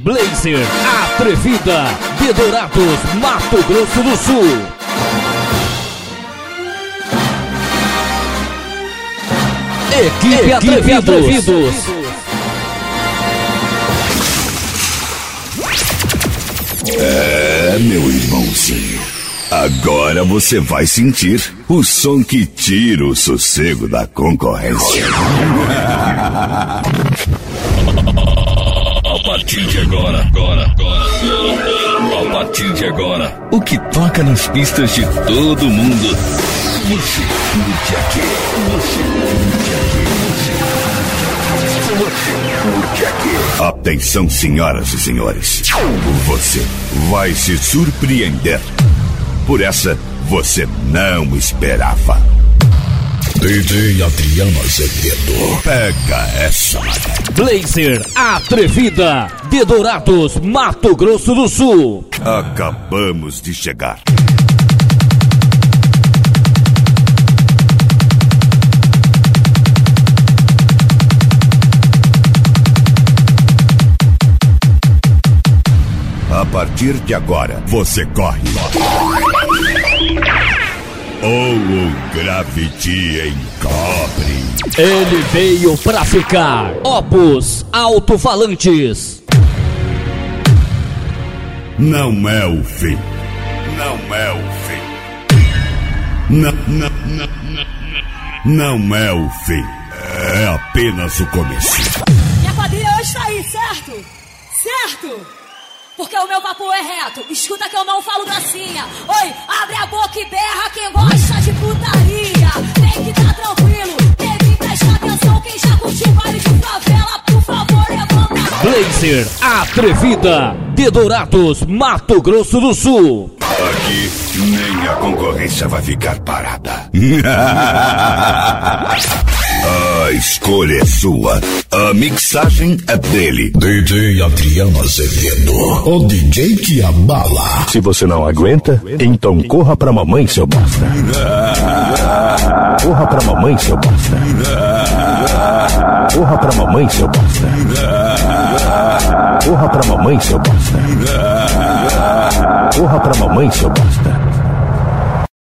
Blazer Atrevida de Dourados, Mato Grosso do Sul. Equipe Atrevidos. É, meu irmãozinho. Agora você vai sentir o som que tira o sossego da concorrência. A partir de agora. A partir de agora, o que toca nas pistas de todo mundo. Você curte aqui. Atenção, senhoras e senhores. Você vai se surpreender. Por essa, você não esperava. DJ Adriano Azevedo. Pega essa. Blazer Atrevida de Dourados, Mato Grosso do Sul. Acabamos de chegar. A partir de agora, você corre. Ou o Gravity encobre. Ele veio pra ficar. Opus Alto-Falantes. Não é o fim. Não é o fim. Não é o fim. É apenas o começo. Minha quadrilha hoje tá aí, certo? Certo? Porque o meu papo é reto, escuta que eu não falo gracinha. Oi, abre a boca e berra quem gosta de putaria. Tem que tá tranquilo, tem que prestar atenção. Quem já curtiu baile de favela, por favor, levanta. Blazer Atrevida de Dourados, Mato Grosso do Sul. Aqui nem a concorrência vai ficar parada. A escolha é sua. A mixagem é dele. DJ Adriano Azevedo. O DJ que abala. Se você não aguenta, então corra pra mamãe, seu bosta. Corra pra mamãe, seu bosta. Corra pra mamãe, seu bosta. Corra pra mamãe, seu bosta. Corra pra mamãe, seu bosta.